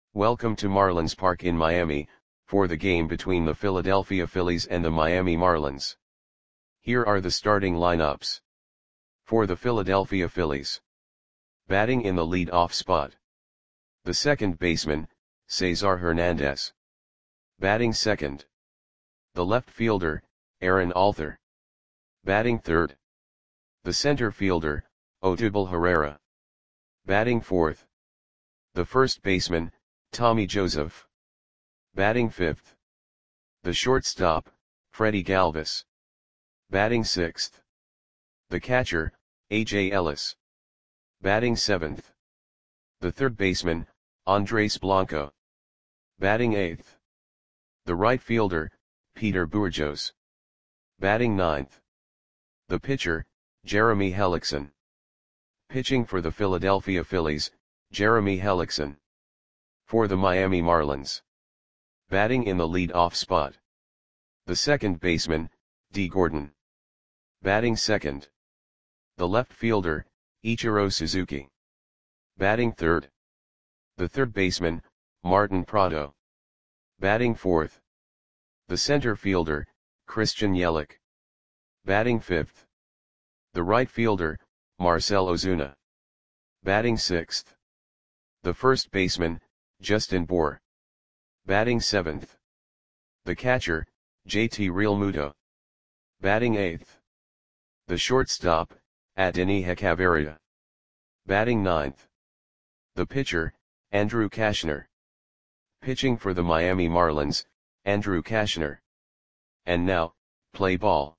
Welcome to Marlins Park in Miami, for the game between the Philadelphia Phillies and the Miami Marlins. Here are the starting lineups. For the Philadelphia Phillies. Batting in the lead-off spot. The second baseman, Cesar Hernandez. Batting second. The left fielder, Aaron Altherr. Batting third. The center fielder, Odubel Herrera. Batting fourth. The first baseman, Tommy Joseph. Batting fifth. The shortstop, Freddie Galvis. Batting sixth. The catcher, A.J. Ellis. Batting seventh. The third baseman, Andres Blanco. Batting eighth. The right fielder, Peter Bourjos. Batting ninth. The pitcher, Jeremy Hellickson. Pitching for the Philadelphia Phillies, Jeremy Hellickson. For the Miami Marlins. Batting in the lead-off spot. The second baseman, Dee Gordon. Batting second. The left fielder, Ichiro Suzuki. Batting third. The third baseman, Martin Prado. Batting fourth. The center fielder, Christian Yelich. Batting fifth. The right fielder, Marcell Ozuna. Batting sixth. The first baseman, Justin Bour. Batting seventh. The catcher, JT Realmuto. Batting eighth. The shortstop, Adeiny Hechavarria. Batting ninth. The pitcher, Andrew Cashner. Pitching for the Miami Marlins, Andrew Cashner. And now, play ball.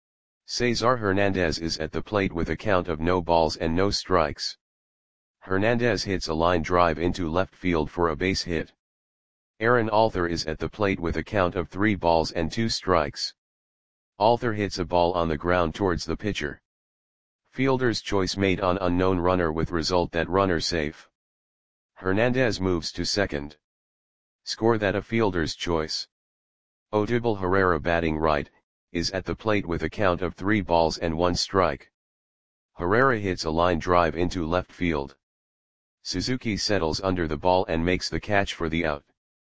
Cesar Hernandez is at the plate with a count of no balls and no strikes. Hernandez hits a line drive into left field for a base hit. Aaron Altherr is at the plate with a count of 3 balls and 2 strikes. Altherr hits a ball on the ground towards the pitcher. Fielder's choice made on unknown runner with result that runner safe. Hernandez moves to second. Score that a fielder's choice. Odubel Herrera batting right, is at the plate with a count of 3 balls and 1 strike. Herrera hits a line drive into left field. Suzuki settles under the ball and makes the catch for the out.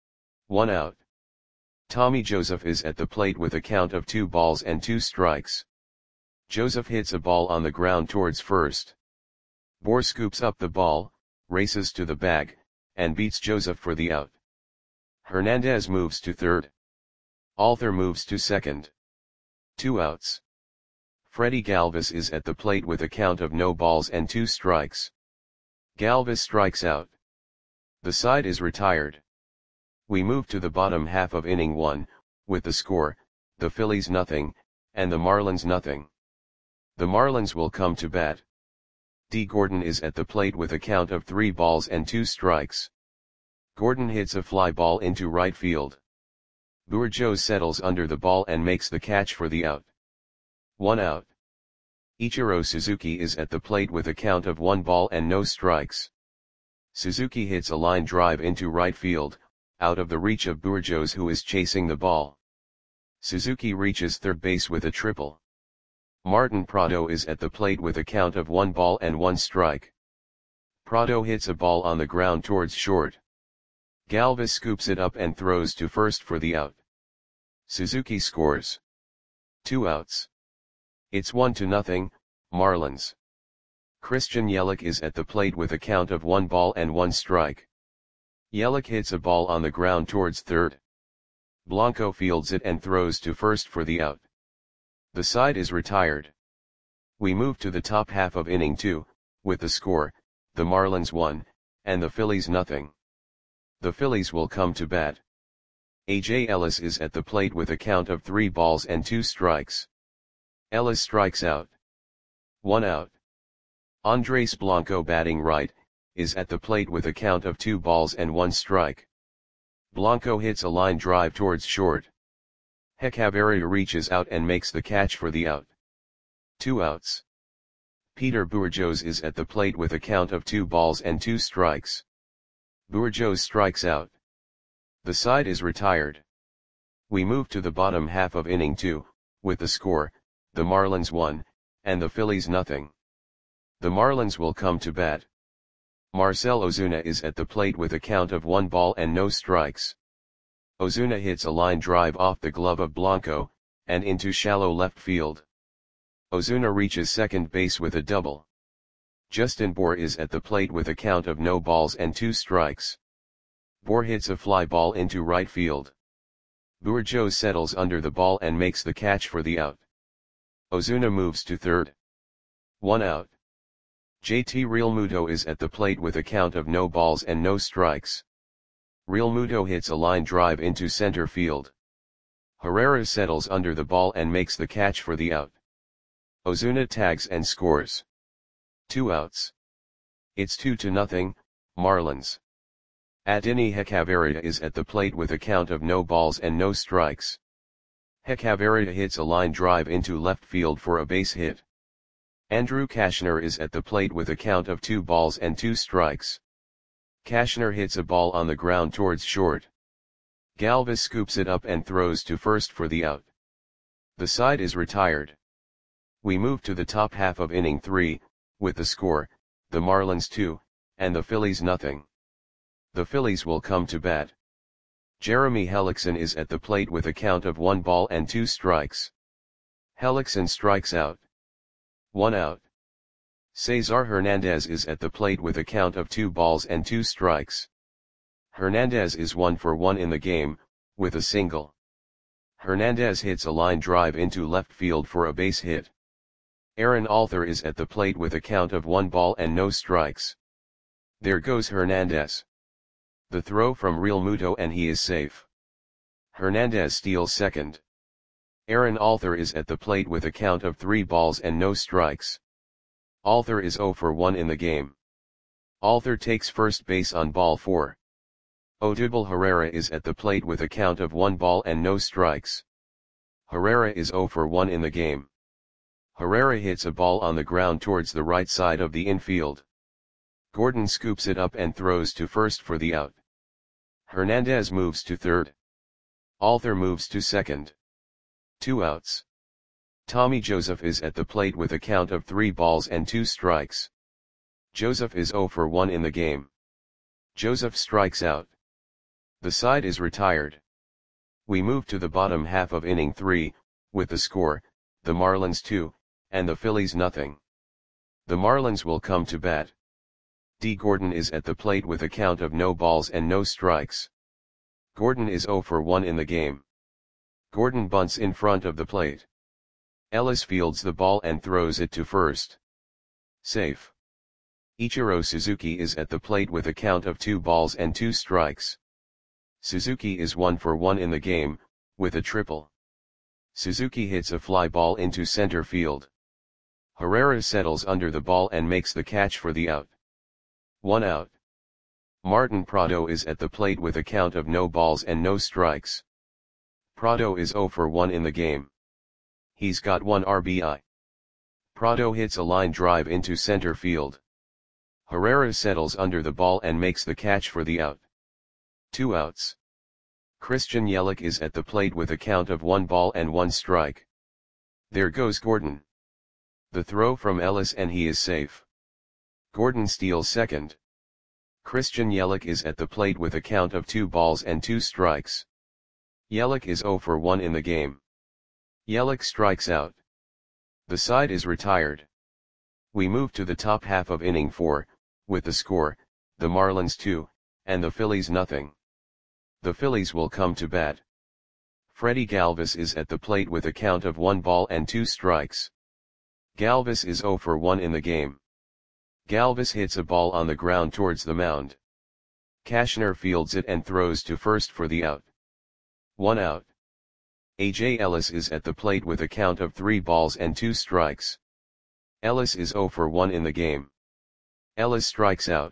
1 out. Tommy Joseph is at the plate with a count of 2 balls and 2 strikes. Joseph hits a ball on the ground towards first. Bour scoops up the ball, races to the bag, and beats Joseph for the out. Hernandez moves to third. Altherr moves to second. 2 outs. Freddie Galvis is at the plate with a count of no balls and 2 strikes. Galvis strikes out. The side is retired. We move to the bottom half of inning 1, with the score, the Phillies nothing, and the Marlins nothing. The Marlins will come to bat. Dee Gordon is at the plate with a count of 3 balls and 2 strikes. Gordon hits a fly ball into right field. Bourjos settles under the ball and makes the catch for the out. 1 out. Ichiro Suzuki is at the plate with a count of 1 ball and no strikes. Suzuki hits a line drive into right field, out of the reach of Bourjos who is chasing the ball. Suzuki reaches third base with a triple. Martin Prado is at the plate with a count of 1 ball and 1 strike. Prado hits a ball on the ground towards short. Galvis scoops it up and throws to first for the out. Suzuki scores. 2 outs. It's 1-0, Marlins. Christian Yelich is at the plate with a count of 1 ball and 1 strike. Yelich hits a ball on the ground towards third. Blanco fields it and throws to first for the out. The side is retired. We move to the top half of inning 2, with the score, the Marlins 1, and the Phillies nothing. The Phillies will come to bat. A.J. Ellis is at the plate with a count of 3 balls and 2 strikes. Ellis strikes out. 1 out. Andres Blanco batting right, is at the plate with a count of 2 balls and 1 strike. Blanco hits a line drive towards short. Hechavarria reaches out and makes the catch for the out. 2 outs. Peter Bourjos is at the plate with a count of 2 balls and 2 strikes. Bourjos strikes out. The side is retired. We move to the bottom half of inning 2, with the score, the Marlins 1, and the Phillies nothing. The Marlins will come to bat. Marcell Ozuna is at the plate with a count of 1 ball and no strikes. Ozuna hits a line drive off the glove of Blanco, and into shallow left field. Ozuna reaches second base with a double. Justin Bour is at the plate with a count of no balls and 2 strikes. Bour hits a fly ball into right field. Bourgeau settles under the ball and makes the catch for the out. Ozuna moves to third. 1 out. JT Realmuto is at the plate with a count of no balls and no strikes. Realmuto hits a line drive into center field. Herrera settles under the ball and makes the catch for the out. Ozuna tags and scores. 2 outs. It's 2-0, Marlins. Adeiny Hechavarria is at the plate with a count of no balls and no strikes. Hechavarria hits a line drive into left field for a base hit. Andrew Cashner is at the plate with a count of 2 balls and 2 strikes. Cashner hits a ball on the ground towards short. Galvis scoops it up and throws to first for the out. The side is retired. We move to the top half of inning 3, with the score, the Marlins 2, and the Phillies nothing. The Phillies will come to bat. Jeremy Hellickson is at the plate with a count of 1 ball and 2 strikes. Hellickson strikes out. 1 out. Cesar Hernandez is at the plate with a count of 2 balls and 2 strikes. Hernandez is 1 for 1 in the game, with a single. Hernandez hits a line drive into left field for a base hit. Aaron Alther is at the plate with a count of 1 ball and no strikes. There goes Hernandez. The throw from Realmuto and he is safe. Hernandez steals second. Aaron Alther is at the plate with a count of 3 balls and no strikes. Alther is 0 for 1 in the game. Alther takes first base on ball 4. Odubel Herrera is at the plate with a count of 1 ball and no strikes. Herrera is 0 for 1 in the game. Herrera hits a ball on the ground towards the right side of the infield. Gordon scoops it up and throws to first for the out. Hernandez moves to third. Alther moves to second. 2 outs. Tommy Joseph is at the plate with a count of 3 balls and 2 strikes. Joseph is 0 for 1 in the game. Joseph strikes out. The side is retired. We move to the bottom half of inning 3, with the score, the Marlins 2, and the Phillies nothing. The Marlins will come to bat. D. Gordon is at the plate with a count of no balls and no strikes. Gordon is 0 for 1 in the game. Gordon bunts in front of the plate. Ellis fields the ball and throws it to first. Safe. Ichiro Suzuki is at the plate with a count of 2 balls and 2 strikes. Suzuki is 1 for 1 in the game, with a triple. Suzuki hits a fly ball into center field. Herrera settles under the ball and makes the catch for the out. 1 out. Martin Prado is at the plate with a count of no balls and no strikes. Prado is 0 for 1 in the game. He's got 1 RBI. Prado hits a line drive into center field. Herrera settles under the ball and makes the catch for the out. 2 outs. Christian Yelich is at the plate with a count of 1 ball and 1 strike. There goes Gordon. The throw from Ellis and he is safe. Gordon steals second. Christian Yelich is at the plate with a count of 2 balls and 2 strikes. Yelich is 0 for 1 in the game. Yelich strikes out. The side is retired. We move to the top half of inning 4, with the score, the Marlins 2, and the Phillies nothing. The Phillies will come to bat. Freddie Galvis is at the plate with a count of 1 ball and 2 strikes. Galvis is 0 for 1 in the game. Galvis hits a ball on the ground towards the mound. Cashner fields it and throws to first for the out. 1 out. A.J. Ellis is at the plate with a count of 3 balls and 2 strikes. Ellis is 0 for 1 in the game. Ellis strikes out.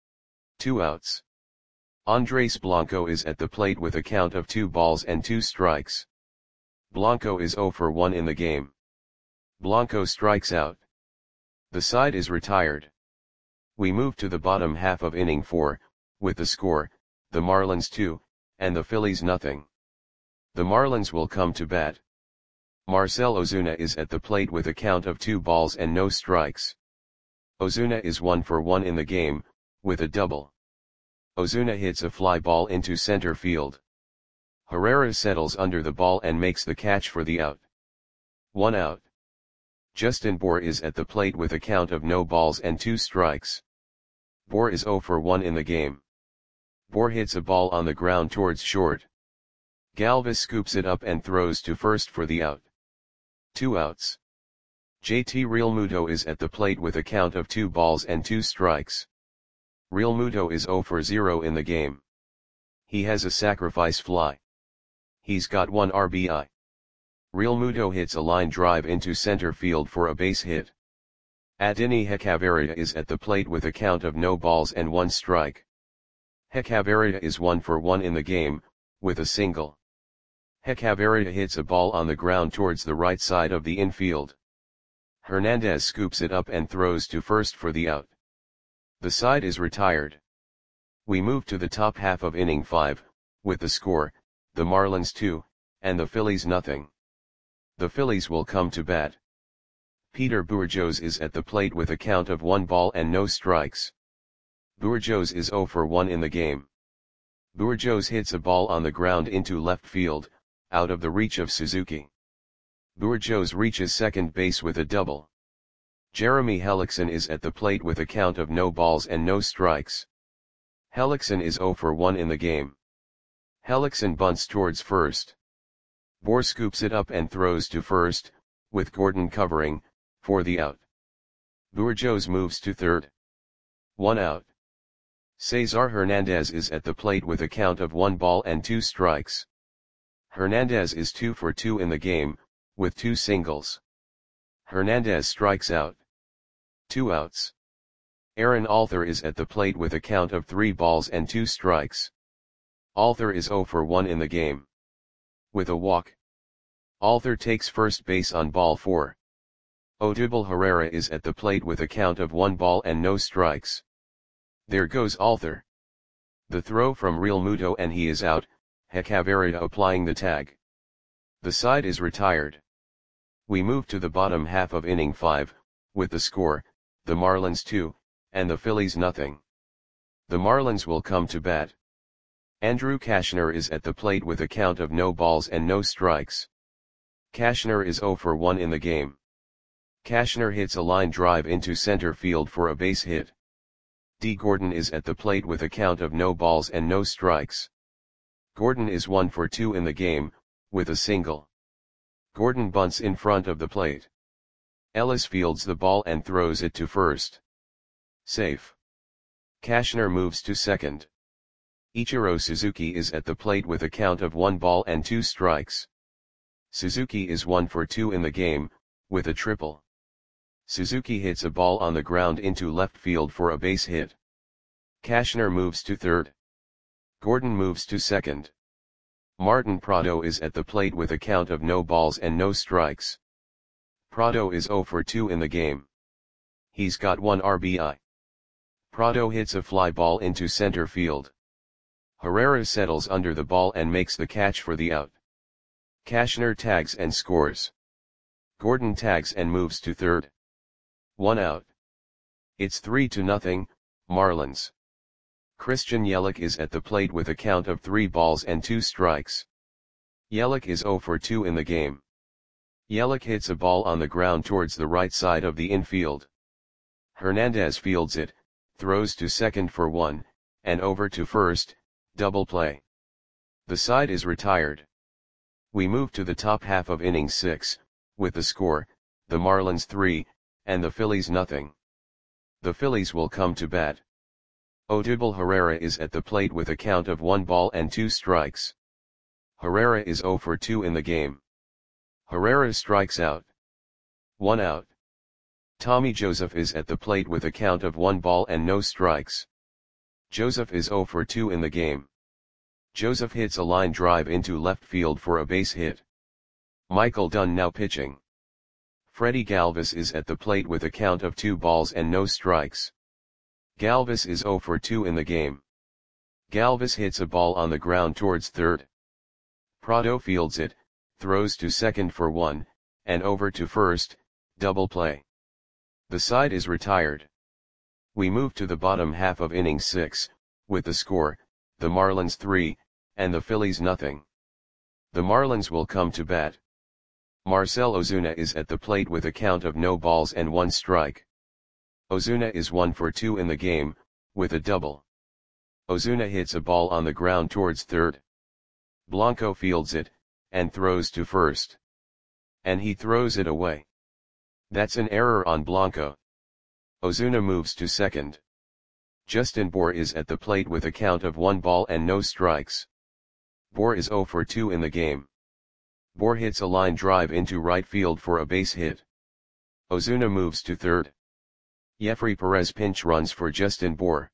2 outs. Andres Blanco is at the plate with a count of 2 balls and 2 strikes. Blanco is 0 for 1 in the game. Blanco strikes out. The side is retired. We move to the bottom half of inning 4, with the score, the Marlins 2, and the Phillies nothing. The Marlins will come to bat. Marcell Ozuna is at the plate with a count of 2 balls and no strikes. Ozuna is 1 for 1 in the game, with a double. Ozuna hits a fly ball into center field. Herrera settles under the ball and makes the catch for the out. 1 out. Justin Bour is at the plate with a count of no balls and 2 strikes. Bour is 0 for 1 in the game. Bour hits a ball on the ground towards short. Galvis scoops it up and throws to first for the out. 2 outs. JT Realmuto is at the plate with a count of 2 balls and 2 strikes. Realmuto is 0 for 0 in the game. He has a sacrifice fly. He's got 1 RBI. Realmuto hits a line drive into center field for a base hit. Adeiny Hechavarria is at the plate with a count of no balls and 1 strike. Hechavarria is 1 for 1 in the game, with a single. Hechavarria hits a ball on the ground towards the right side of the infield. Hernandez scoops it up and throws to first for the out. The side is retired. We move to the top half of inning 5, with the score, the Marlins 2, and the Phillies nothing. The Phillies will come to bat. Peter Bourjos is at the plate with a count of 1 ball and no strikes. Bourjos is 0 for 1 in the game. Bourjos hits a ball on the ground into left field, out of the reach of Suzuki. Bourjos reaches second base with a double. Jeremy Hellickson is at the plate with a count of no balls and no strikes. Hellickson is 0 for 1 in the game. Hellickson bunts towards first. Bour scoops it up and throws to first, with Gordon covering, for the out. Bourjos moves to third. 1 out. Cesar Hernandez is at the plate with a count of 1 ball and 2 strikes. Hernandez is 2 for 2 in the game, with 2 singles. Hernandez strikes out. 2 outs. Aaron Alther is at the plate with a count of 3 balls and 2 strikes. Alther is 0 for 1 in the game. With a walk. Alther takes first base on ball 4. Odubel Herrera is at the plate with a count of 1 ball and no strikes. There goes Alther. The throw from Realmuto and he is out, Hechavarria applying the tag. The side is retired. We move to the bottom half of inning 5, with the score, the Marlins 2, and the Phillies nothing. The Marlins will come to bat. Andrew Cashner is at the plate with a count of no balls and no strikes. Cashner is 0 for 1 in the game. Cashner hits a line drive into center field for a base hit. D. Gordon is at the plate with a count of no balls and no strikes. Gordon is 1 for 2 in the game, with a single. Gordon bunts in front of the plate. Ellis fields the ball and throws it to first. Safe. Cashner moves to second. Ichiro Suzuki is at the plate with a count of 1 ball and 2 strikes. Suzuki is 1 for 2 in the game, with a triple. Suzuki hits a ball on the ground into left field for a base hit. Cashner moves to third. Gordon moves to second. Martin Prado is at the plate with a count of no balls and no strikes. Prado is 0 for 2 in the game. He's got 1 RBI. Prado hits a fly ball into center field. Herrera settles under the ball and makes the catch for the out. Cashner tags and scores. Gordon tags and moves to third. 1 out. It's 3-0, Marlins. Christian Yelich is at the plate with a count of 3 balls and 2 strikes. Yelich is 0 for 2 in the game. Yelich hits a ball on the ground towards the right side of the infield. Hernandez fields it, throws to second for 1, and over to first, double play. The side is retired. We move to the top half of inning 6, with the score, the Marlins 3, and the Phillies nothing. The Phillies will come to bat. Odubel Herrera is at the plate with a count of 1 ball and 2 strikes. Herrera is 0 for 2 in the game. Herrera strikes out. 1 out. Tommy Joseph is at the plate with a count of 1 ball and no strikes. Joseph is 0 for 2 in the game. Joseph hits a line drive into left field for a base hit. Michael Dunn now pitching. Freddie Galvis is at the plate with a count of 2 balls and no strikes. Galvis is 0 for 2 in the game. Galvis hits a ball on the ground towards third. Prado fields it, throws to second for 1, and over to first, double play. The side is retired. We move to the bottom half of inning 6, with the score, the Marlins 3, and the Phillies nothing. The Marlins will come to bat. Marcell Ozuna is at the plate with a count of no balls and 1 strike. Ozuna is 1 for 2 in the game, with a double. Ozuna hits a ball on the ground towards third. Blanco fields it, and throws to first. And he throws it away. That's an error on Blanco. Ozuna moves to second. Justin Bour is at the plate with a count of 1 ball and no strikes. Bour is 0 for 2 in the game. Bour hits a line drive into right field for a base hit. Ozuna moves to third. Jeffrey Perez pinch runs for Justin Bour.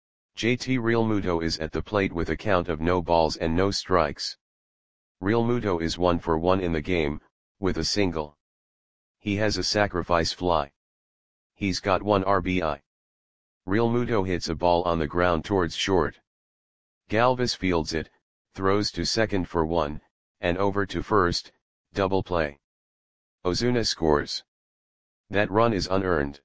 JT Realmuto is at the plate with a count of no balls and no strikes. Realmuto is 1 for 1 in the game, with a single. He has a sacrifice fly. He's got 1 RBI. Realmuto hits a ball on the ground towards short. Galvis fields it, throws to second for 1, and over to first, double play. Ozuna scores. That run is unearned.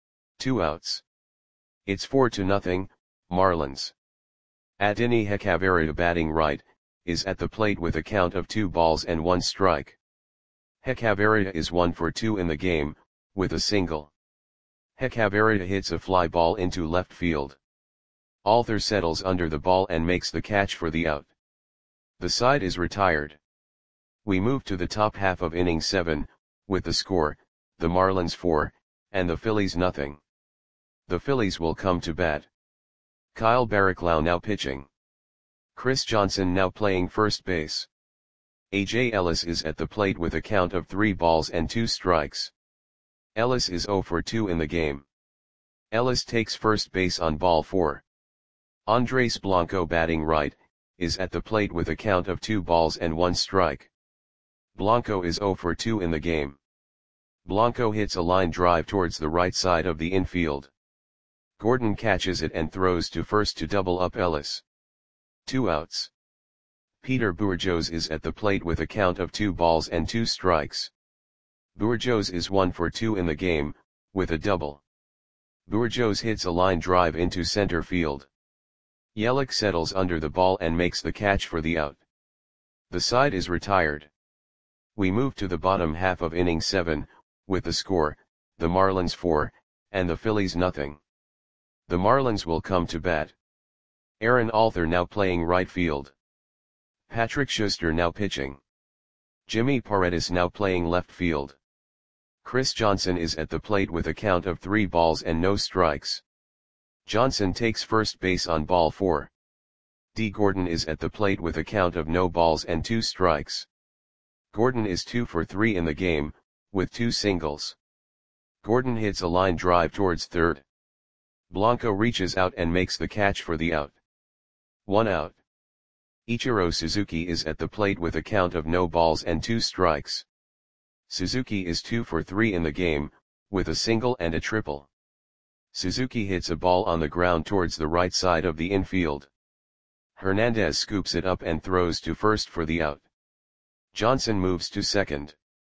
2 outs. It's 4-0, Marlins. Adeiny Hechavarria batting right, is at the plate with a count of 2 balls and 1 strike. Hechavarria is 1 for 2 in the game, with a single. Hechavarria hits a fly ball into left field. Alter settles under the ball and makes the catch for the out. The side is retired. We move to the top half of inning 7, with the score, the Marlins 4, and the Phillies nothing. The Phillies will come to bat. Kyle Barraclough now pitching. Chris Johnson now playing first base. A.J. Ellis is at the plate with a count of 3 balls and 2 strikes. Ellis is 0 for 2 in the game. Ellis takes first base on ball 4. Andres Blanco batting right, is at the plate with a count of 2 balls and 1 strike. Blanco is 0 for 2 in the game. Blanco hits a line drive towards the right side of the infield. Gordon catches it and throws to first to double up Ellis. 2 outs. Peter Bourjos is at the plate with a count of 2 balls and 2 strikes. Bourjos is 1 for 2 in the game, with a double. Bourjos hits a line drive into center field. Yelich settles under the ball and makes the catch for the out. The side is retired. We move to the bottom half of inning 7, with the score, the Marlins 4, and the Phillies nothing. The Marlins will come to bat. Aaron Alter now playing right field. Patrick Schuster now pitching. Jimmy Paredes now playing left field. Chris Johnson is at the plate with a count of 3 balls and no strikes. Johnson takes first base on ball 4. D. Gordon is at the plate with a count of no balls and 2 strikes. Gordon is 2 for 3 in the game, with 2 singles. Gordon hits a line drive towards third. Blanco reaches out and makes the catch for the out. 1 out. Ichiro Suzuki is at the plate with a count of no balls and 2 strikes. Suzuki is 2 for 3 in the game, with a single and a triple. Suzuki hits a ball on the ground towards the right side of the infield. Hernandez scoops it up and throws to first for the out. Johnson moves to second.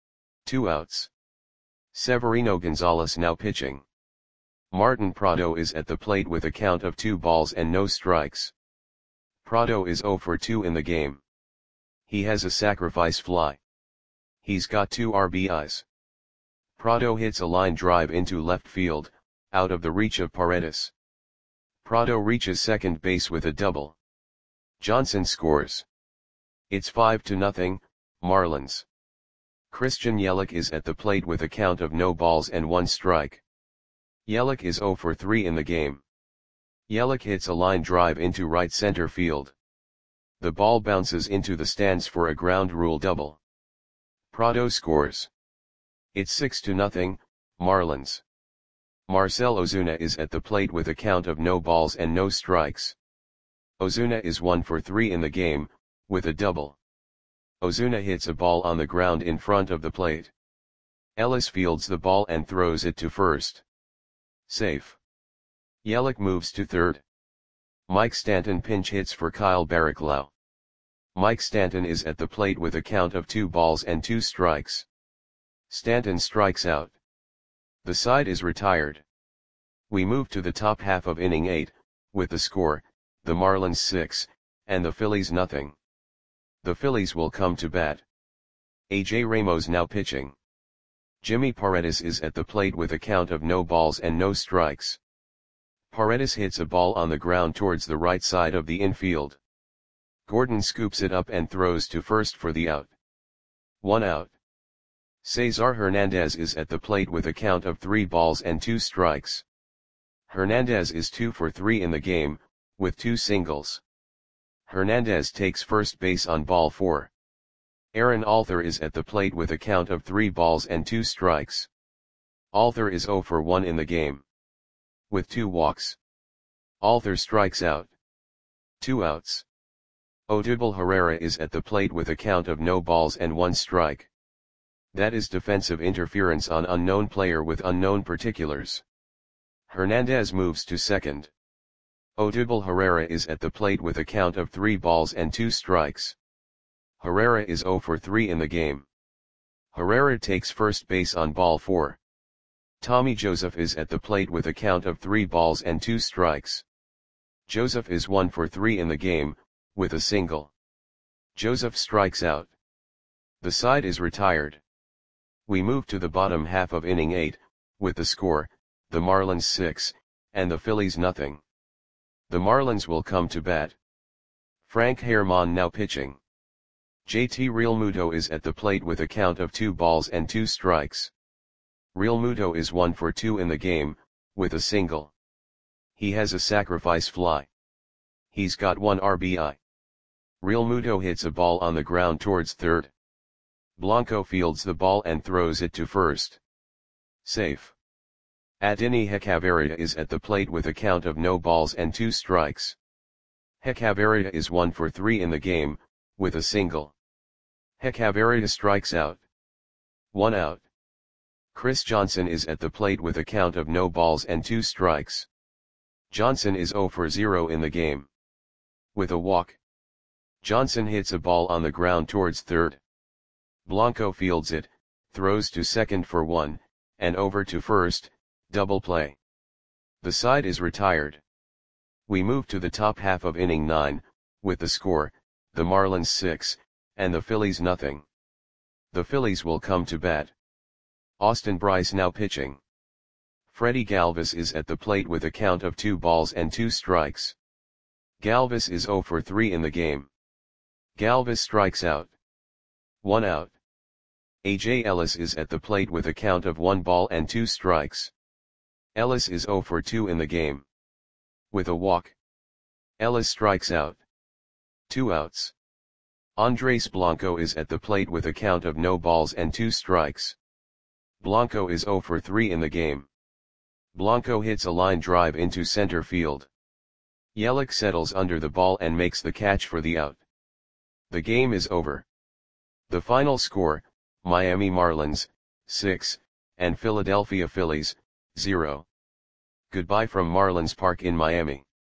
2 outs. Severino Gonzalez now pitching. Martin Prado is at the plate with a count of 2 balls and no strikes. Prado is 0 for 2 in the game. He has a sacrifice fly. He's got 2 RBIs. Prado hits a line drive into left field, out of the reach of Paredes. Prado reaches second base with a double. Johnson scores. It's 5-0, Marlins. Christian Yelich is at the plate with a count of no balls and 1 strike. Yelich is 0 for 3 in the game. Yelich hits a line drive into right center field. The ball bounces into the stands for a ground rule double. Prado scores. It's 6-0, Marlins. Marcell Ozuna is at the plate with a count of no balls and no strikes. Ozuna is 1 for 3 in the game, with a double. Ozuna hits a ball on the ground in front of the plate. Ellis fields the ball and throws it to first. Safe. Yelich moves to third. Mike Stanton pinch hits for Kyle Barraclough. Mike Stanton is at the plate with a count of 2 balls and 2 strikes. Stanton strikes out. The side is retired. We move to the top half of inning 8, with the score, the Marlins 6, and the Phillies nothing. The Phillies will come to bat. A.J. Ramos now pitching. Jimmy Paredes is at the plate with a count of no balls and no strikes. Paredes hits a ball on the ground towards the right side of the infield. Gordon scoops it up and throws to first for the out. 1 out. Cesar Hernandez is at the plate with a count of 3 balls and 2 strikes. Hernandez is 2 for 3 in the game, with 2 singles. Hernandez takes first base on ball 4. Aaron Alther is at the plate with a count of 3 balls and 2 strikes. Alther is 0 for 1 in the game, with 2 walks. Alther strikes out. 2 outs. Odubel Herrera is at the plate with a count of no balls and 1 strike. That is defensive interference on unknown player with unknown particulars. Hernandez moves to second. Odubel Herrera is at the plate with a count of 3 balls and 2 strikes. Herrera is 0 for 3 in the game. Herrera takes first base on ball 4. Tommy Joseph is at the plate with a count of 3 balls and 2 strikes. Joseph is 1 for 3 in the game, with a single. Joseph strikes out. The side is retired. We move to the bottom half of inning 8, with the score, the Marlins 6, and the Phillies nothing. The Marlins will come to bat. Frank Herrmann now pitching. JT Realmuto is at the plate with a count of 2 balls and 2 strikes. Realmuto is 1 for 2 in the game, with a single. He has a sacrifice fly. He's got 1 RBI. Realmuto hits a ball on the ground towards third. Blanco fields the ball and throws it to first. Safe. Adeiny Hechavarria is at the plate with a count of no balls and 2 strikes. Hechavarria is 1 for 3 in the game, with a single. Hechavarria strikes out. 1 out. Chris Johnson is at the plate with a count of no balls and 2 strikes. Johnson is 0 for 0 in the game, with a walk. Johnson hits a ball on the ground towards third. Blanco fields it, throws to second for 1, and over to first, double play. The side is retired. We move to the top half of inning 9, with the score, the Marlins 6, and the Phillies nothing. The Phillies will come to bat. Austin Brice now pitching. Freddie Galvis is at the plate with a count of 2 balls and 2 strikes. Galvis is 0 for 3 in the game. Galvis strikes out. 1 out. A.J. Ellis is at the plate with a count of 1 ball and 2 strikes. Ellis is 0 for 2 in the game, with a walk. Ellis strikes out. 2 outs. Andres Blanco is at the plate with a count of no balls and 2 strikes. Blanco is 0 for 3 in the game. Blanco hits a line drive into center field. Yelich settles under the ball and makes the catch for the out. The game is over. The final score, Miami Marlins, 6, and Philadelphia Phillies, 0. Goodbye from Marlins Park in Miami.